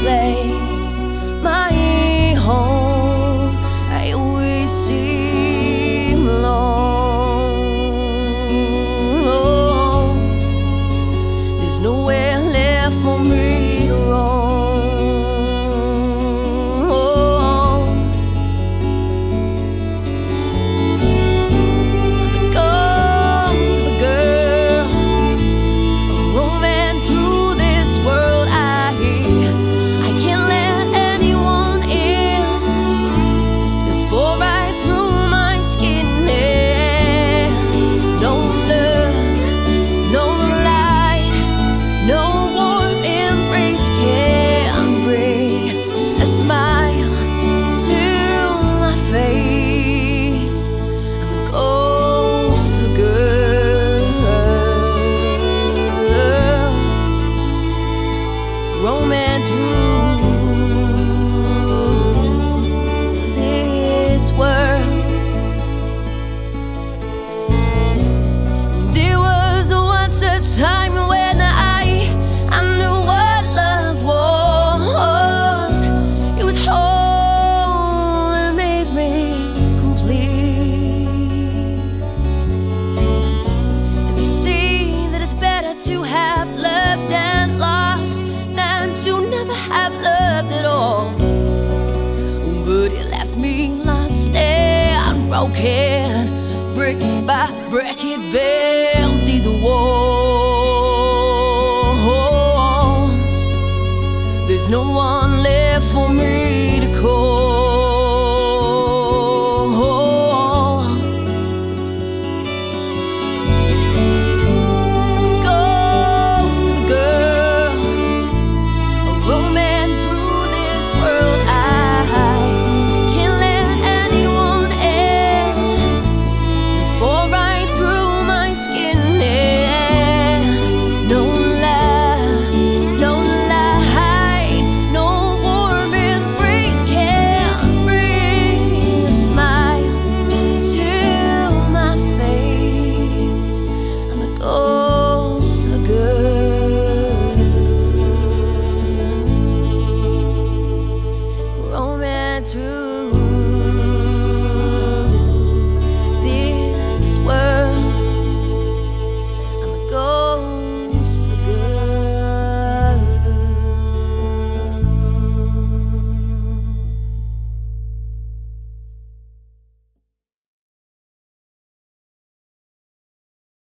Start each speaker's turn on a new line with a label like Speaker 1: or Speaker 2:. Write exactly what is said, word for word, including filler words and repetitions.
Speaker 1: place, my home. I always seem alone. There's nowhere left for me to roam. I'm a ghost of a girl, a roaming through this world. I hear I can't let anyone in. They'll fall right through my skin. Yeah. No love, no light, no warm embrace can bring a smile to my face. I'm a ghost of a girl, roaming through this world. There was once a time when I I knew what love was. It was whole and made me complete. And they say that it's better to have loved and lost than to never have loved at all. But it left me lost and broken, brick by brick. It built these walls.